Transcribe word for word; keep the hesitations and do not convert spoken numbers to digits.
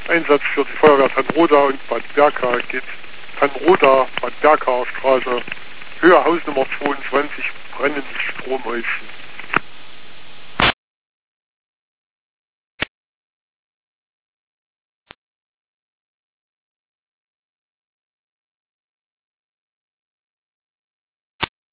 Einsatz für die Feuerwehr Tannroda und Bad Berka geht Tannroda, Bad Berka Straße, Höhe Hausnummer zweiundzwanzig, brennendes Stromhäuschen.